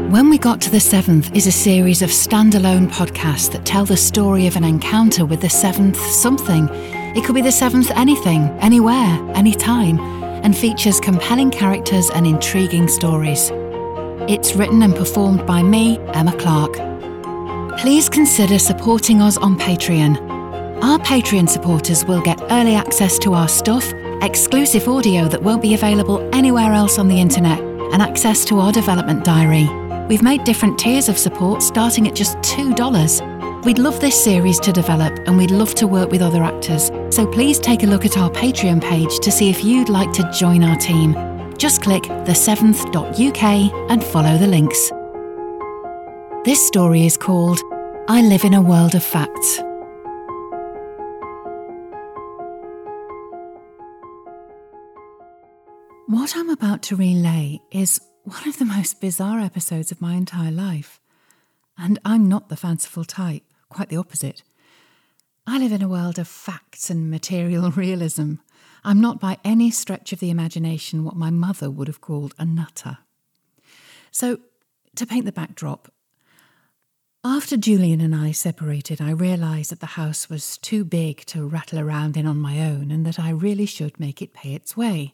When We Got to the Seventh is a series of standalone podcasts that tell the story of an encounter with the seventh something. It could be the seventh anything, anywhere, anytime, and features compelling characters and intriguing stories. It's written and performed by me, Emma Clark. Please consider supporting us on Patreon. Our Patreon supporters will get early access to our stuff, exclusive audio that won't be available anywhere else on the internet, and access to our development diary. We've made different tiers of support starting at just $2. We'd love this series to develop and we'd love to work with other actors, so please take a look at our Patreon page to see if you'd like to join our team. Just click the7th.uk and follow the links. This story is called I Live in a World of Facts. What I'm about to relay is one of the most bizarre episodes of my entire life. And I'm not the fanciful type, quite the opposite. I live in a world of facts and material realism. I'm not by any stretch of the imagination what my mother would have called a nutter. So, to paint the backdrop, after Julian and I separated, I realised that the house was too big to rattle around in on my own and that I really should make it pay its way.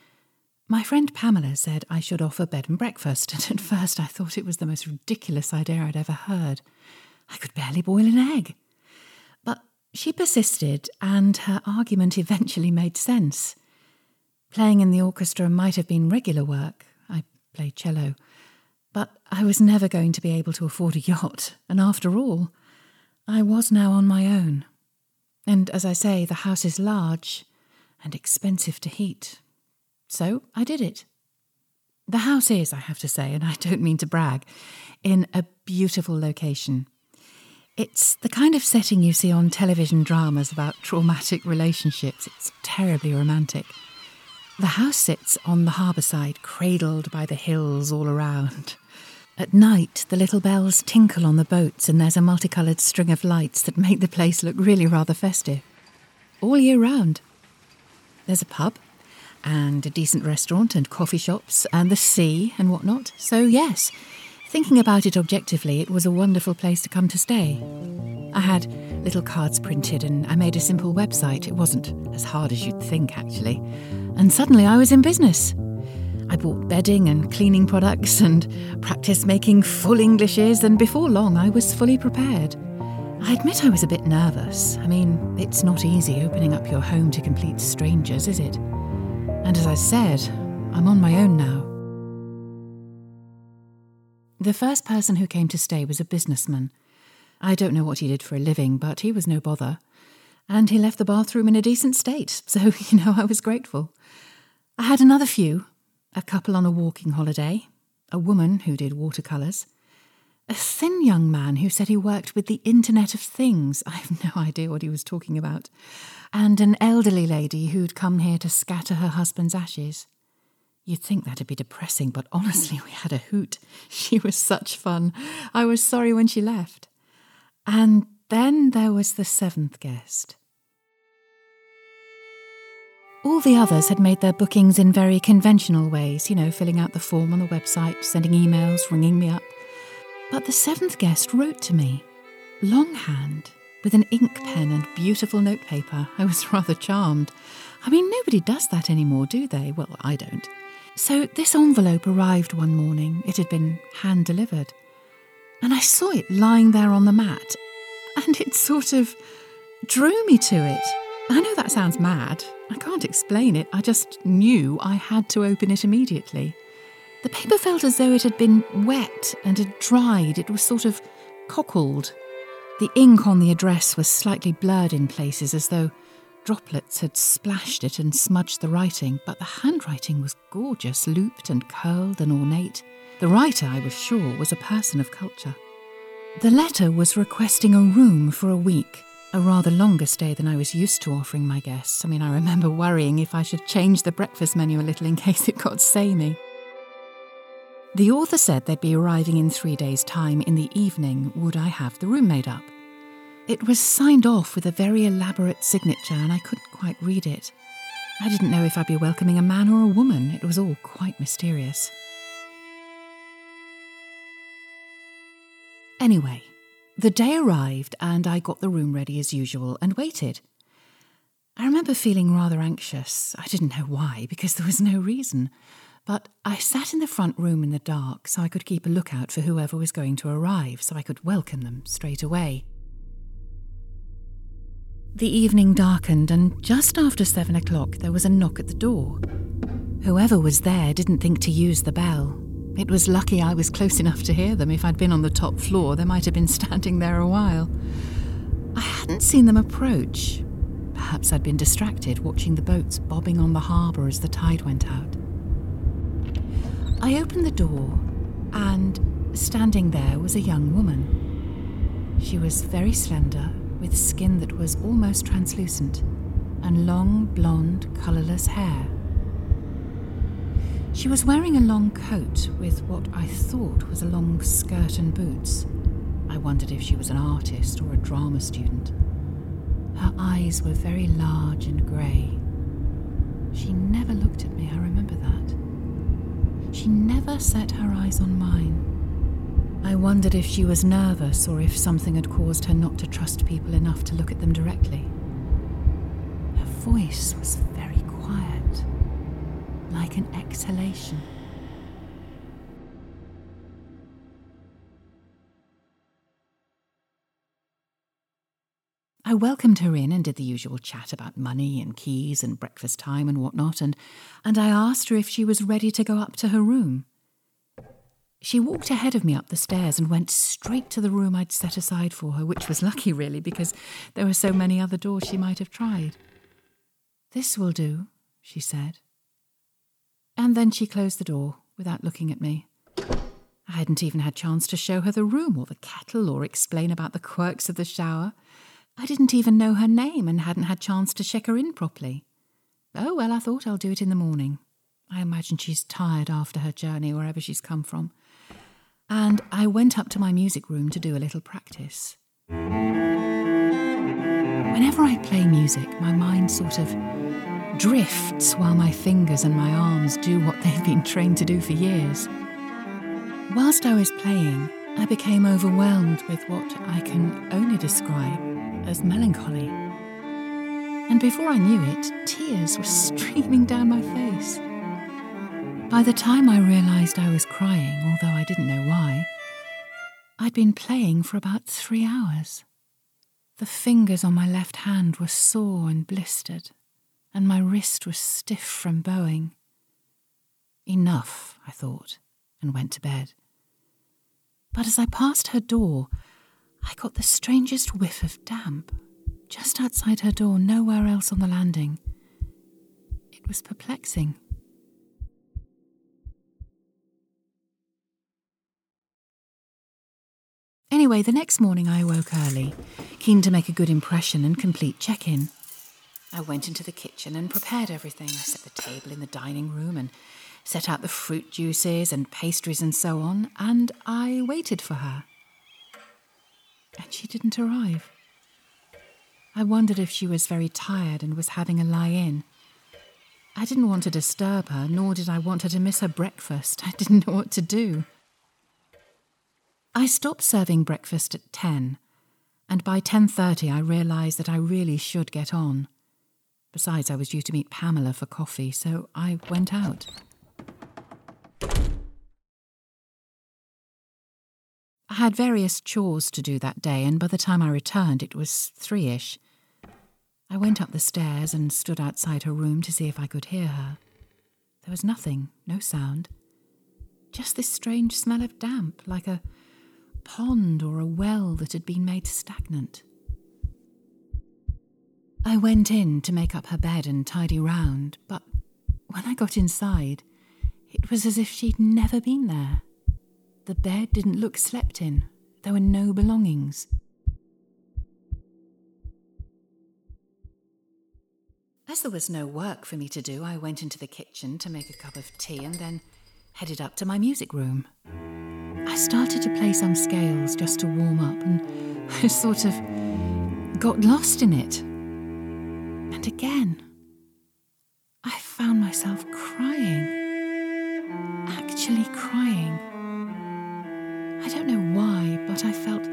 My friend Pamela said I should offer bed and breakfast, and at first I thought it was the most ridiculous idea I'd ever heard. I could barely boil an egg. But she persisted, and her argument eventually made sense. Playing in the orchestra might have been regular work. I played cello. But I was never going to be able to afford a yacht, and after all, I was now on my own. And as I say, the house is large and expensive to heat. So I did it. The house is, I have to say, and I don't mean to brag, in a beautiful location. It's the kind of setting you see on television dramas about traumatic relationships. It's terribly romantic. The house sits on the harbour side, cradled by the hills all around. At night, the little bells tinkle on the boats and there's a multicoloured string of lights that make the place look really rather festive. All year round. There's a pub, and a decent restaurant and coffee shops and the sea and whatnot. So yes, thinking about it objectively, it was a wonderful place to come to stay. I had little cards printed and I made a simple website. It wasn't as hard as you'd think, actually. And suddenly I was in business. I bought bedding and cleaning products and practiced making full Englishes, and before long I was fully prepared. I admit I was a bit nervous. I mean, it's not easy opening up your home to complete strangers, is it? And as I said, I'm on my own now. The first person who came to stay was a businessman. I don't know what he did for a living, but he was no bother. And he left the bathroom in a decent state, so, I was grateful. I had another few, a couple on a walking holiday, a woman who did watercolours, a thin young man who said he worked with the Internet of Things. I have no idea what he was talking about. And an elderly lady who'd come here to scatter her husband's ashes. You'd think that'd be depressing, but honestly, we had a hoot. She was such fun. I was sorry when she left. And then there was the seventh guest. All the others had made their bookings in very conventional ways, filling out the form on the website, sending emails, ringing me up. But the seventh guest wrote to me, longhand, with an ink pen and beautiful notepaper. I was rather charmed. I mean, nobody does that anymore, do they? Well, I don't. So this envelope arrived one morning. It had been hand-delivered. And I saw it lying there on the mat. And it sort of drew me to it. I know that sounds mad. I can't explain it. I just knew I had to open it immediately. The paper felt as though it had been wet and had dried. It was sort of cockled. The ink on the address was slightly blurred in places, as though droplets had splashed it and smudged the writing, but the handwriting was gorgeous, looped and curled and ornate. The writer, I was sure, was a person of culture. The letter was requesting a room for a week, a rather longer stay than I was used to offering my guests. I remember worrying if I should change the breakfast menu a little in case it got samey. The author said they'd be arriving in 3 days' time. In the evening, would I have the room made up? It was signed off with a very elaborate signature, and I couldn't quite read it. I didn't know if I'd be welcoming a man or a woman. It was all quite mysterious. Anyway, the day arrived and I got the room ready as usual and waited. I remember feeling rather anxious. I didn't know why, because there was no reason. But I sat in the front room in the dark so I could keep a lookout for whoever was going to arrive, so I could welcome them straight away. The evening darkened, and just after 7 o'clock there was a knock at the door. Whoever was there didn't think to use the bell. It was lucky I was close enough to hear them. If I'd been on the top floor, they might have been standing there a while. I hadn't seen them approach. Perhaps I'd been distracted watching the boats bobbing on the harbour as the tide went out. I opened the door, and standing there was a young woman. She was very slender, with skin that was almost translucent, and long, blonde, colourless hair. She was wearing a long coat with what I thought was a long skirt and boots. I wondered if she was an artist or a drama student. Her eyes were very large and grey. She never looked at me, I remember that. She never set her eyes on mine. I wondered if she was nervous or if something had caused her not to trust people enough to look at them directly. Her voice was very quiet, like an exhalation. I welcomed her in and did the usual chat about money and keys and breakfast time and whatnot, and I asked her if she was ready to go up to her room. She walked ahead of me up the stairs and went straight to the room I'd set aside for her, which was lucky really, because there were so many other doors she might have tried. "This will do," she said. And then she closed the door without looking at me. I hadn't even had a chance to show her the room or the kettle or explain about the quirks of the shower. I didn't even know her name and hadn't had a chance to check her in properly. Oh, well, I thought I'll do it in the morning. I imagine she's tired after her journey, wherever she's come from. And I went up to my music room to do a little practice. Whenever I play music, my mind sort of drifts while my fingers and my arms do what they've been trained to do for years. Whilst I was playing, I became overwhelmed with what I can only describe as melancholy. And before I knew it, tears were streaming down my face. By the time I realised I was crying, although I didn't know why, I'd been playing for about 3 hours. The fingers on my left hand were sore and blistered, and my wrist was stiff from bowing. Enough, I thought, and went to bed. But as I passed her door, I got the strangest whiff of damp, just outside her door, nowhere else on the landing. It was perplexing. Anyway, the next morning I awoke early, keen to make a good impression and complete check-in. I went into the kitchen and prepared everything. I set the table in the dining room and set out the fruit juices and pastries and so on, and I waited for her. And she didn't arrive. I wondered if she was very tired and was having a lie-in. I didn't want to disturb her, nor did I want her to miss her breakfast. I didn't know what to do. I stopped serving breakfast at 10, and by 10:30 I realised that I really should get on. Besides, I was due to meet Pamela for coffee, so I went out. I had various chores to do that day, and by the time I returned it was 3-ish. I went up the stairs and stood outside her room to see if I could hear her. There was nothing, no sound. Just this strange smell of damp, like a pond or a well that had been made stagnant. I went in to make up her bed and tidy round, but when I got inside, it was as if she'd never been there. The bed didn't look slept in. There were no belongings. As there was no work for me to do, I went into the kitchen to make a cup of tea and then headed up to my music room. I started to play some scales just to warm up, and I sort of got lost in it. And again, I found myself crying. Actually crying. I don't know why, but I felt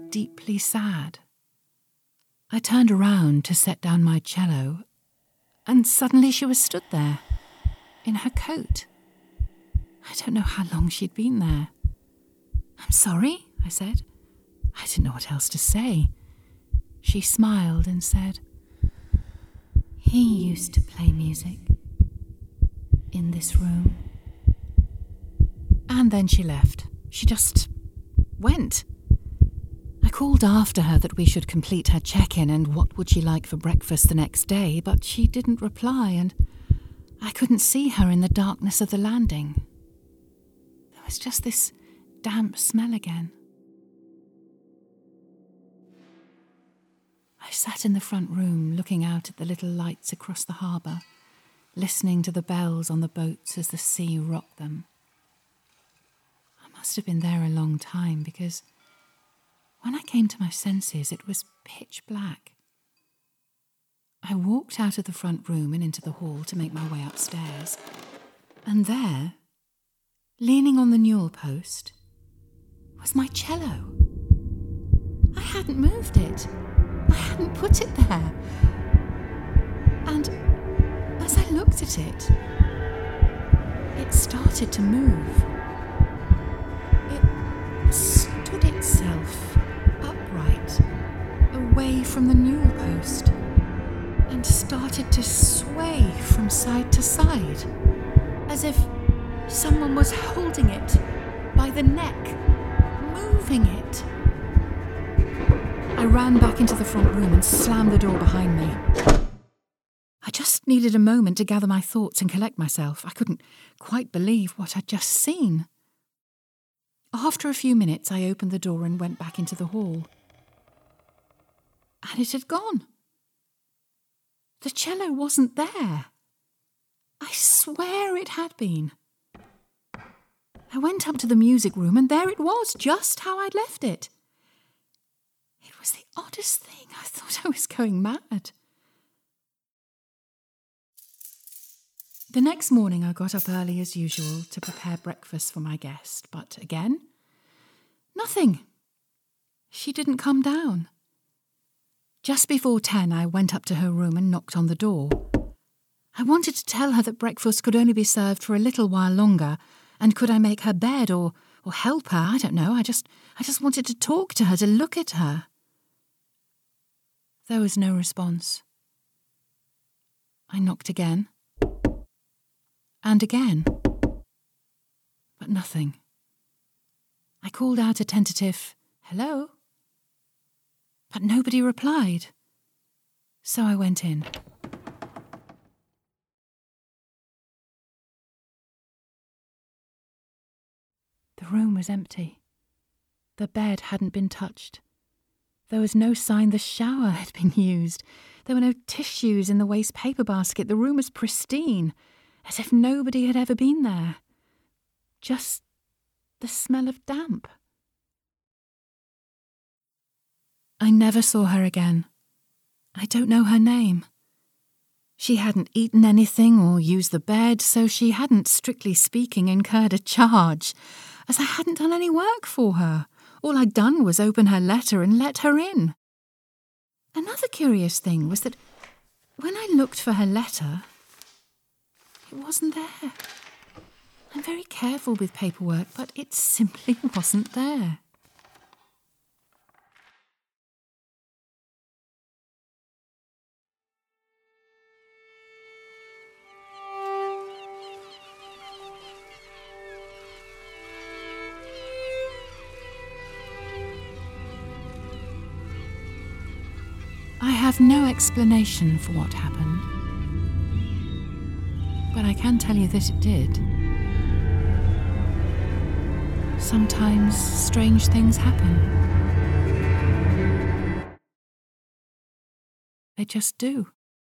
deeply sad. I turned around to set down my cello, and suddenly she was stood there, in her coat. I don't know how long she'd been there. "I'm sorry," I said. I didn't know what else to say. She smiled and said, "He used to play music in this room." And then she left. She just went. I called after her that we should complete her check-in and what would she like for breakfast the next day, but she didn't reply, and I couldn't see her in the darkness of the landing. There was just this damp smell again. I sat in the front room looking out at the little lights across the harbour, listening to the bells on the boats as the sea rocked them. I must have been there a long time because when I came to my senses it was pitch black. I walked out of the front room and into the hall to make my way upstairs, and there, leaning on the newel post, was my cello. I hadn't moved it. I hadn't put it there. And as I looked at it, it started to move. It stood itself upright, away from the newel post, and started to sway from side to side, as if someone was holding it by the neck, moving it. I ran back into the front room and slammed the door behind me. I just needed a moment to gather my thoughts and collect myself. I couldn't quite believe what I'd just seen. After a few minutes, I opened the door and went back into the hall. And it had gone. The cello wasn't there. I swear it had been. I went up to the music room and there it was, just how I'd left it. It was the oddest thing. I thought I was going mad. The next morning I got up early as usual to prepare breakfast for my guest, but again, nothing. She didn't come down. Just before 10 I went up to her room and knocked on the door. I wanted to tell her that breakfast could only be served for a little while longer, and could I make her bed or help her? I don't know. I just wanted to talk to her, to look at her. There was no response. I knocked again. And again. But nothing. I called out a tentative, "Hello?" But nobody replied. So I went in. The room was empty. The bed hadn't been touched. There was no sign the shower had been used. There were no tissues in the waste paper basket. The room was pristine, as if nobody had ever been there. Just the smell of damp. I never saw her again. I don't know her name. She hadn't eaten anything or used the bed, so she hadn't, strictly speaking, incurred a charge, as I hadn't done any work for her. All I'd done was open her letter and let her in. Another curious thing was that when I looked for her letter, it wasn't there. I'm very careful with paperwork, but it simply wasn't there. I have no explanation for what happened, but I can tell you that it did. Sometimes strange things happen. They just do.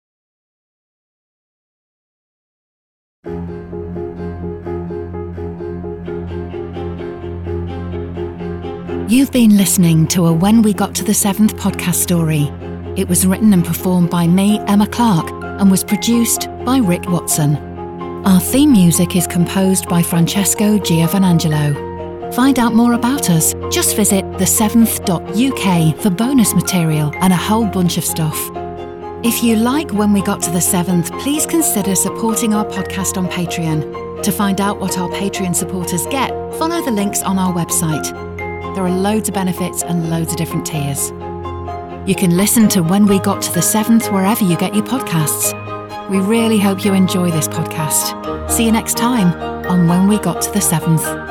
You've been listening to a When We Got to the Seventh podcast story. It was written and performed by me, Emma Clark, and was produced by Rick Watson. Our theme music is composed by Francesco Giovanangelo. Find out more about us Just visit the7th.uk for bonus material and a whole bunch of stuff. If you like When We Got to the 7th, please consider supporting our podcast on Patreon. To find out what our Patreon supporters get, follow the links on our website. There are loads of benefits and loads of different tiers. You can listen to When We Got to the 7th wherever you get your podcasts. We really hope you enjoy this podcast. See you next time on When We Got to the 7th.